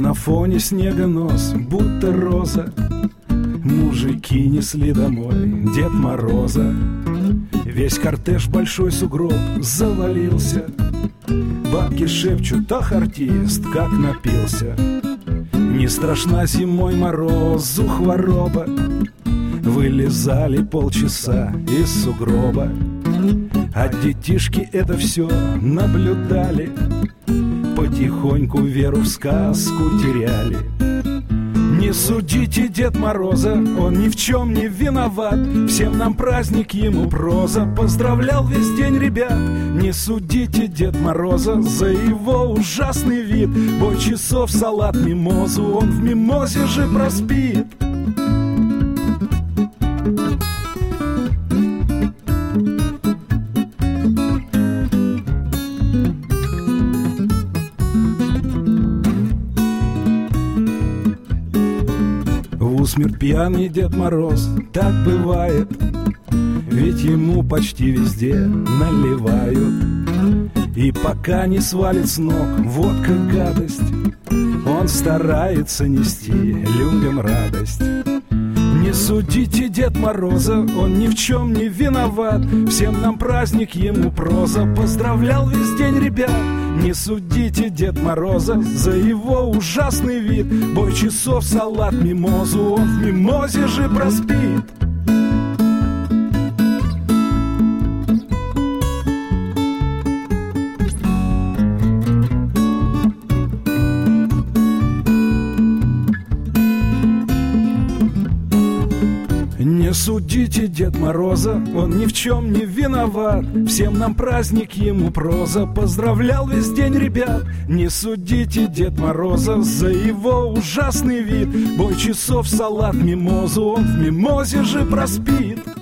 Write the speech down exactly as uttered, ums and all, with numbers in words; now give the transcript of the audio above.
на фоне снега нос, будто роза. Мужики несли домой Дед Мороза. Весь кортеж большой сугроб завалился. Бабки шепчут, ах, артист, как напился. Не страшна зимой морозу хвороба. Вылезали полчаса из сугроба. А детишки это все наблюдали. Потихоньку веру в сказку теряли. Не судите Дед Мороза, он ни в чем не виноват. Всем нам праздник, ему проза. Поздравлял весь день ребят. Не судите Дед Мороза за его ужасный вид. Бой часов, салат, мимозу, он в мимозе же проспит. Усмерть пьяный Дед Мороз, так бывает. Ведь ему почти везде наливают. И пока не свалит с ног водка гадость, он старается нести людям радость. Не судите Дед Мороза, он ни в чем не виноват. Всем нам праздник, ему проза. Поздравлял весь день ребят. Не судите Дед Мороза за его ужасный вид. Бой часов, салат, мимозу, он в мимозе же проспит. Не судите Дед Мороза, он ни в чем не виноват. Всем нам праздник, ему проза. Поздравлял весь день ребят. Не судите Дед Мороза за его ужасный вид. Бой часов, салат, мимозу, он в мимозе же проспит.